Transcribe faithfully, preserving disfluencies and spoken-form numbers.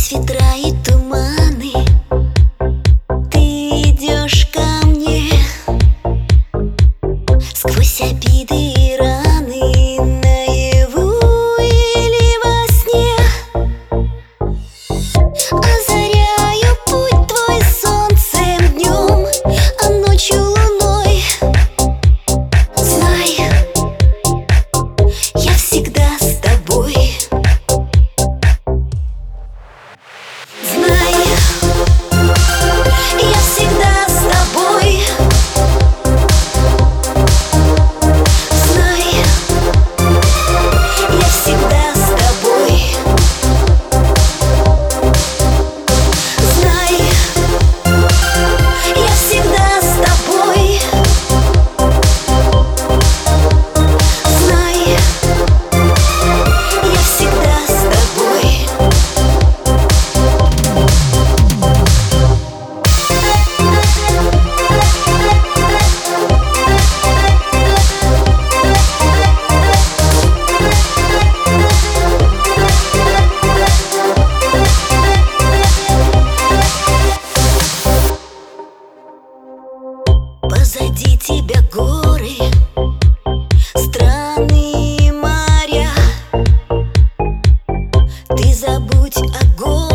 Сквозь ветра и туманы ты идешь ко мне, сквозь обиды и раны, наяву или во сне. Озаряю путь твой солнцем днем, а ночью луной. Знай, я всегда с тобой. Знай, я всегда с тобой. Знай, я всегда с тобой. Знай, я всегда с тобой. Знай, я всегда с тобой. Позади тебя горы, страны и моря. Ты забудь о горе.